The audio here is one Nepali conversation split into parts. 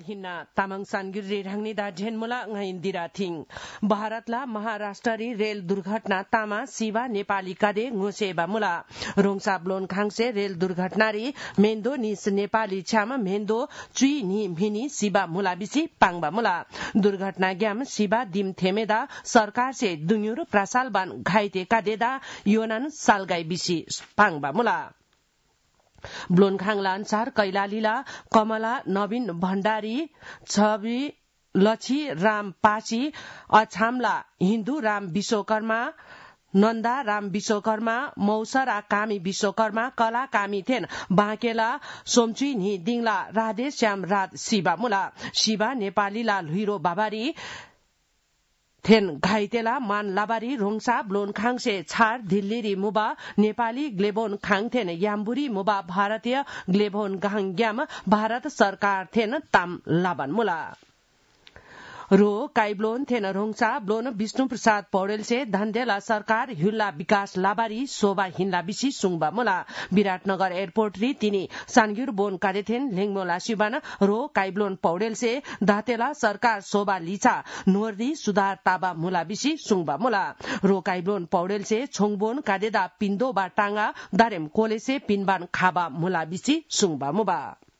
हिन्ना तामाङ सानगिरी राङनिदा झेनमुला ngayindira थिङ भारतला महाराष्ट्ररी रेल दुर्घटना तामा सिवा नेपाली कादे ngoseba मुला रोङसा ब्लोन खाङसे रेल दुर्घटनारी मेन्दो निस नेपाली छ्याम मेन्दो चुई नि भिनी सिबा मुला बिसी पाङबा मुला दुर्घटना ग्याम सिबा दिम थेमेदा सरकार से दुन्युर प्रासालबान घाइते कादेदा योनान सालगाई बिसी पाङबा मुला ब्लोन खाङला अनुसार कैलालीला कमला नवीन भण्डारी छवि लछि राम पासी अछामला हिन्दू राम विश्वकर्मा नन्दा राम विश्वकर्मा मौसरा कामी विश्वकर्मा कला कामी थेन बाँकेला सोमचुई नि दिङला राधे श्याम रात शिवा मुला शिवा नेपालीला लुइरो बाबारी थेन घाइतेला मान लाबारी रोङसा ब्लोन खाङसे छार दिल्लीरी मुबा नेपाली ग्लेबोन खाङ थेन याम्बुरी मुबा भारतीय ग्लेबोन गाङ ग्याम भारत सरकार थेन ताम लाबान मुला रो काइब्लोन थेन रोङसा ब्लोन विष्णु प्रसाद पौडेल से धन्देला सरकार हुल्ला विकास लाबारी शोभा हिन्ला बिसी सुङबा मुला विराटनगर एयरपोर्ट री तिनी सानगिर बोन कादेथेन लेङमोला शिबान रो काइब्लोन पौडेल से धातेला सरकार शोभा लिचा नोर्दी सुधार ताबा मुला बिसी सुङबा मुला रो काइब्लोन पौडेल से छोङबोन कादेदा पिन्दो बा टांगा दारेम कोले से पिनबान खाबा मुला बिसी सुङबा मुबा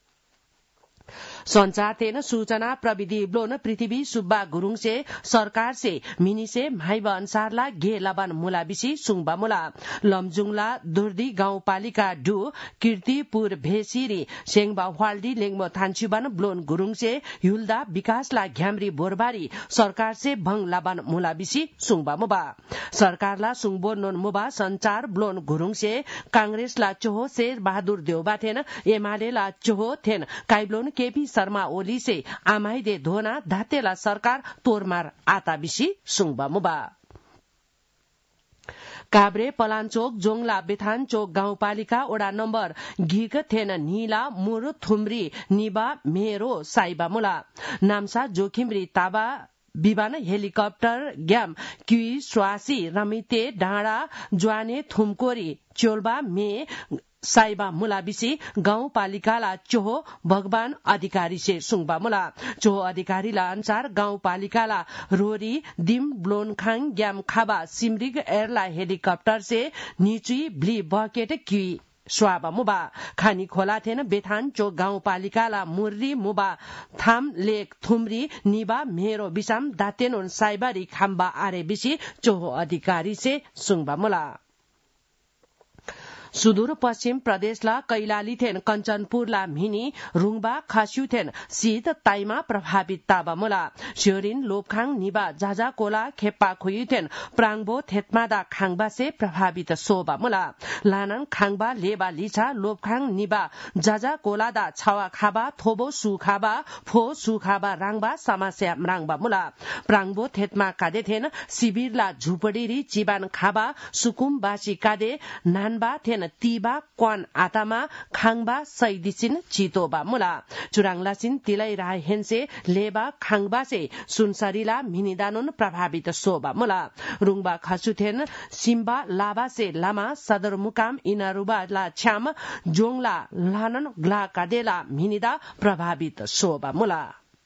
संचार तेन सूचना प्रविधि ब्लोन पृथ्वी सुब्बा गुरुङ से सरकार से मिनी से माइबा अनुसारला गे लबान मुला बिसी सुङबा मुला लमजुङला दुर्दी गाउँपालिका डु कीर्तिपुर भेसिरी सेङबा हवाल्डी लेङमो थान्चुबान ब्लोन गुरुङ से युल्दा विकासला घ्यामरी बोरबारी सरकार से भङ लबान मुला बिसी सुङबा मुबा सरकारला सुङबो नोन मुबा संचार ब्लोन गुरुङ से कांग्रेसला चोहो शेर बहादुर देउबा थेन एमालेला चोहो थेन काइब्लोन केपी शर्मा ओली से आमाइदे धोना धातेला सरकार तोरमार आता बिसी सुङबा मुबा काभ्रे पलाञ्चोक जोङला बेथान चोक गाउँपालिका वडा नम्बर घिक थेन नीला मुर थुम्री निबा मेरो साइबा मुला नाम्सा जोखिमरी ताबा विमान हेलिकप्टर ग्याम क्युई स्वासी रमिते डाँडा ज्वाने थुमकोरी चोल्बा मे साइबा मुला बिसी गाउँपालिकाला चोहो भगवान अधिकारी से सुङबा मुला चोहो अधिकारीला अनुसार गाउँपालिकाला रोरी दिम ब्लोन खाङ ग्याम खाबा सिमरिग एयरला हेलिकप्टर से निचुई ब्ली बकेट क्युई स्वाबा मुबा खानी खोला थेन बेथान चोक गाउँपालिकाला मुर्री मुबा थाम लेक थुम्री निबा मेरो बिसाम दातेनोन साइबारी खाम्बा आरे बिसी चोहो अधिकारी से सुङबा मुला सुदूर पश्चिम प्रदेशला कैलाली थेन कञ्चनपुरला मिनी रुङबा खास्यु थेन शीत ताइमा प्रभावित ताबा मुला स्योरिन लोपखाङ निबा जाजा कोला खेप्पा खुयु थेन प्राङबो थेतमादा खाङबा से प्रभावित सोबा मुला लानाङ खाङबा लेबा लिछा लोपखाङ निबा जाजा कोलादा छावा खाबा थोबो सु खाबा फो सु खाबा राङबा समस्या राङबा मुला प्राङबो थेतमा कादे थेन शिविरला झुपडीरी चिबान खाबा सुकुमबासी कादे नानबा थेन तीबा क्वान आतामा खाङबा सैदिसिन चितोबा मुला चुराङलासिन तिलै राय हेन्से लेबा खाङबा से सुनसरीला मिनिदानुन प्रभावित सोबा मुला रुङबा खसुथेन सिम्बा लाबा से लामा सदरमुकाम इनारुबा ला छ्याम जोङला लानन ग्ला कादेला मिनिदा प्रभावित सोबा मुला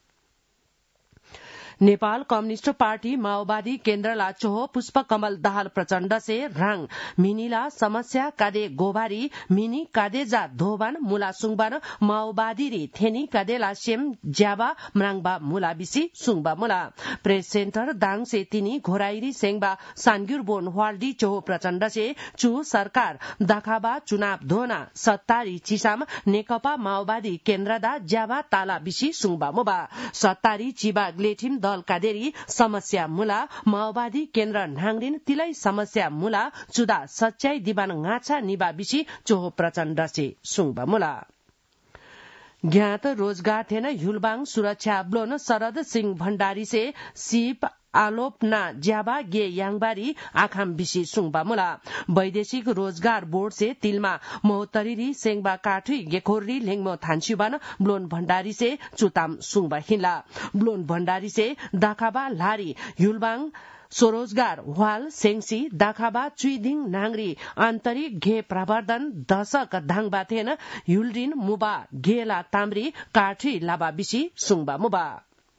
नेपाल कम्युनिस्ट पार्टी माओवादी केन्द्रला चोहो पुष्प कमल दाहाल प्रचण्ड से राङ मिनीला समस्या कादे गोबारी मिनी कादेजा धोबान मुला सुङबान माओवादी री थेनी कादेला सेम ज्याबा म्राङबा मुला बिसी सुङबा मुला प्रेस सेन्टर दाङ से तिनी घोराइरी सेङबा सानग्युर बोन हवाल्डी चोहो प्रचण्ड से चु सरकार दाखाबा चुनाव धोना सत्तारी चिसाम नेकपा माओवादी केन्द्रदा ज्याबा ताला बिसी सुङबा मुबा सत्तारी चिबा ग्लेठिम दल कादेरी समस्या मुला माओवादी केन्द्र नाङरिन तिलै समस्या मुला चुदा सच्याई दिबान गाछा निबा बिसी चोहो प्रचण्ड से सुङबा मुला ज्ञात रोजगार थेन युलबाङ सुरक्षा ब्लोन शरद सिंह भण्डारी से सिप आलोपना ज्याबा गे याङबारी आखाम बिसी सुङबा मुला वैदेशिक रोजगार बोर्ड से तिलमा मोहतरीरी सेङबा काठुई गेखोरी लेङमो थान्चुबान ब्लोन भण्डारी से चुताम सुङबा हिला ब्लोन भण्डारी से दाखाबा लारी युलबाङ स्वरोजगार वाल सेंसी दाखाबा चुइदिङ नाङ्री आन्तरिक घे प्रवर्धन दशक धाङबा थेन युलरिन मुबा घेला ताम्री काठी लाबा बिसी सुङबा मुबा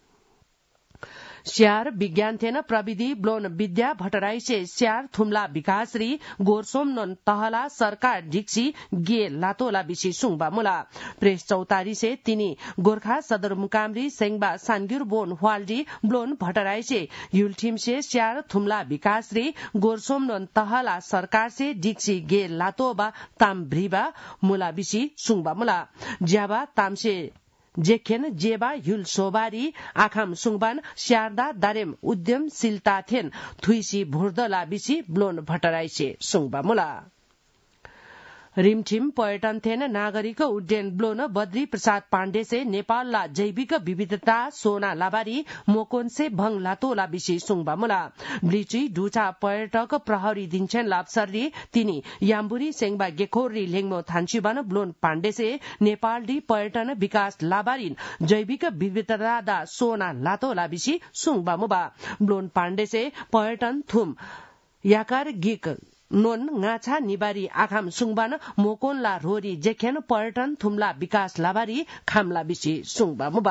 स्यार विज्ञान थेन प्रविधि ब्लोन विद्या भट्टराई से स्यार थुम्ला विकासरी गोरसोम नोन तहला सरकार ढिक्सी गे लातोला बिसी सुङबा मुला प्रेस चौतारी से तिनी गोर्खा सदरमुकामरी सेंगबा सानगिर बोन हवालडी ब्लोन भट्टराई से युलठिम से स्यार थुम्ला विकासरी गोरसोम नोन तहला सरकार से ढिक्सी गे लातोबा ताम भ्रिबा मुला बिसी सुङबा मुला ज्याबा तामसे जेखेन जेबा युल सोबारी आखाम सुङबान स्यारदा दारेम उद्यमशीलता थेन थुइसी भुर्दला बिसी ब्लोन भट्टराई से सुङबा मुला रिमठिम पर्यटन थेन नागरिक उड्डयन ब्लोन बद्री प्रसाद पाण्डे से नेपाल ला जैविक विविधता सोना लाबारी मोकोन से भंग लातोला बिसी सुङबा मुला ब्लिची डुचा पर्यटक प्रहरी दिन्छन् लाप्सरी तिनी याम्बुरी सेंगबा गेखोरी लेङमो थान्चुबान ब्लोन पाण्डे से नेपाल डी पर्यटन विकास लाबारिन जैविक विविधता दा सोना लातोला बिसी सुङबा मुबा ब्लोन पाण्डे से पर्यटन थुम याकार गिक नोन ngacha निबारी आखाम सुङबान मोकोनला रोरी जेखेन पर्यटन थुम्ला विकास लाबारी खामला बिसी सुङबा मुबा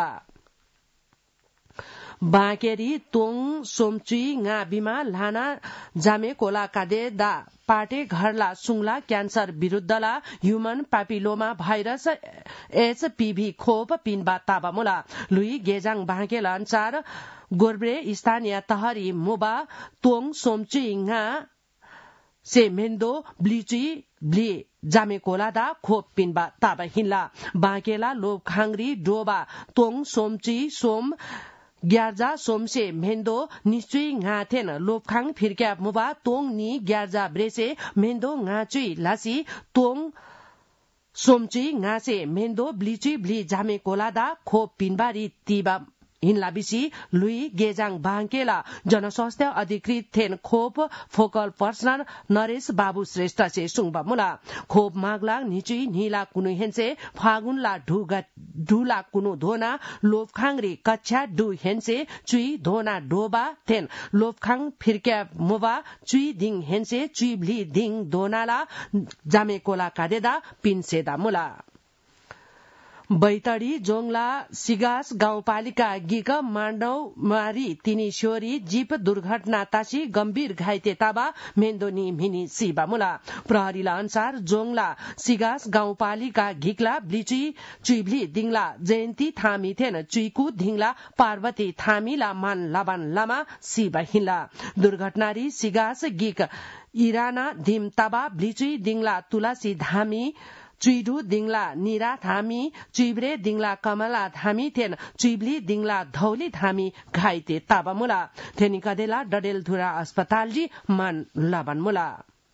बाँकेरी तोङ सोमचुई nga बिमा लाना जामे कोला कादे दा पाटे घरला सुङला क्यान्सर विरुद्धला ह्युमन पापिलोमा भाइरस एचपीभी खोप पिनबा ताबा मुला लुई गेजाङ बाँकेला अनुसार गोर्ब्रे स्थानीय तहरी मुबा तोङ सोमचुई nga से मेन्दो ब्लिची ब्ली जामे कोलादा खोप पिनबा ताबा हिन्ला बाँकेला लोबखाङ्री डोबा तोङ सोमची सोम ग्यार्जा सोमसे मेन्दो निश्चुई ngaथेन लोबखाङ फिर्क्या मुबा तोङ नि ग्यार्जा ब्रेसे मेन्दो ngaचुई लासी तोङ सोमची ngaसे मेन्दो ब्लिची ब्ली जामे कोलादा खोप पिनबारी तीबा हिन्ला बिसी लुई गेजाङ बाँकेला जनस्वास्थ्य अधिकृत थेन खोप फोकल पर्सनल नरेश बाबु श्रेष्ठ से सुङबा मुला खोप मागला निचुई नीला कुनु हेन्से फागुनला ढुला कुनु धोना लोबखाङ्री कक्षा डु हेन्से चुई धोना डोबा थेन लोबखाङ फिर्क्या मुबा चुई दिङ हेन्से चुई भ्ली दिङ धोनाला जामे कोला कादेदा पिनसेदा मुला बैतडी जोङला सिगास गाउँपालिका गिक माण्डौ मारी तिनी श्योरी जीप दुर्घटना तासी गम्भीर घाइते ताबा मेन्दोनी मिनी सिबा मुला प्रहरीला अनुसार जोङला सिगास गाउँपालिका घिकला ब्लिची चुइभली दिङला जयन्ती थामी थेन चुइकु धिङला पार्वती थामीला मान लाबान लामा सिबा हिला दुर्घटनारी सिगास गिक इराना धिम ताबा ब्लिची दिङला तुलासी धामी चुइडु दिङला निरा थामी चुइब्रे दिङला कमला थामी थेन चुइब्ली दिङला धौली थामी घाइते ताबा मुला थेनी कदेला डडेलधुरा अस्पताल जी मान लाबान मुला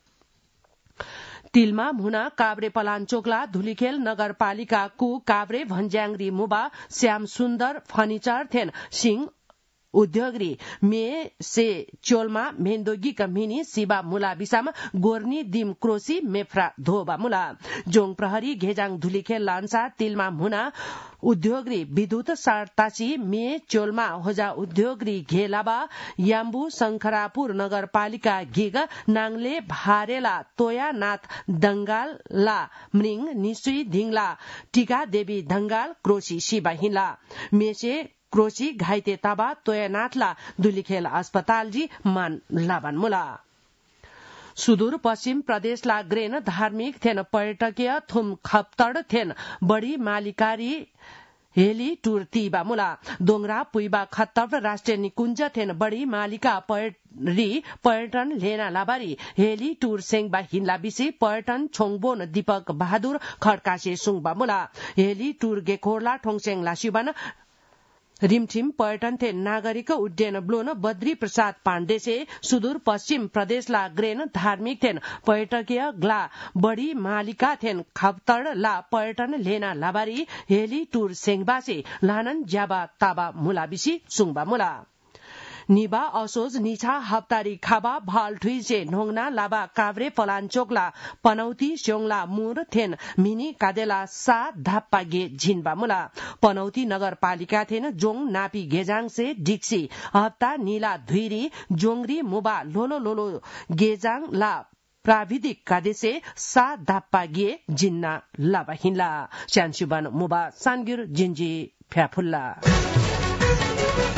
तिलमा मुना काभ्रे पलाञ्चोकला धुलीखेल नगरपालिका कु काभ्रे भन्ज्याङरी मुबा श्याम सुन्दर फर्निचर थेन सिंह उद्योगरी मे से चोलमा मेन्दोगी कमिनी सिबा मुला बिसामा गोर्नी दिम क्रोसी मेफ्रा धोबा मुला जोङ प्रहरी घेजाङ धुलीखेल लान्सा तिलमा मुना उद्योगरी विद्युत सार्तासी मे चोलमा होजा उद्योगरी घेलाबा याम्बु शंखरापुर नगरपालिका घिग नाङले भारेला तोयानाथ दंगाल ला मृङ निसुई धिङला टीका देवी दंगाल क्रोसी सिबा हिला मेसे क्रोसी घाइते ताबा तोयनाथला दुलीखेल अस्पताल जी मान लाबान मुला सुदूर पश्चिम प्रदेशला ग्रेन धार्मिक थेन पर्यटकीय थुम खप्तड थेन बड़ी मालिकारी हेली टूर तीबा मुला दोंगरा पुइबा खत्तब राष्ट्रिय निकुञ्ज थेन बड़ी मालिका पर्यटन लेना लाबारी हेली टूर सेंगबा हिन्ला बिसी पर्यटन छोङबोन दीपक बहादुर खड्कासे सुङबा मुला हेली टूर गेखोरला ठोङसेङ लासिबान रिमठिम पर्यटन थे नागरिक उड्डयन ब्लोन बद्री प्रसाद पाण्डे से सुदूर पश्चिम प्रदेशला ग्रेन धार्मिक थेन पर्यटकीय ग्ला बड़ी मालिका थेन खप्तड ला पर्यटन लेना लाबारी हेली टूर सेंगबा से लानन ज्याबा ताबा मुला बिसी सुङबा मुला निबा असोज निछा हप्तारी खाबा भाल ठुइसे ढोंगना लाबा काभ्रे पलाञ्चोकला पनौती स्योङला मुर थेन मिनी कादेला सा धाप्पा गे झिनबा मुला पनौती नगरपालिका थेन जोङ नापी गेजाङ से डिक्सी हप्ता नीला धुइरी जोंगरी मुबा लोलो लोलो गेजाङ ला प्राविधिक कादेसे सा धाप्पा गे जिन्ना लाबा हिन्ला स्यानसुबान मुबा सानगिर जिन्जी फ्याफुल्ला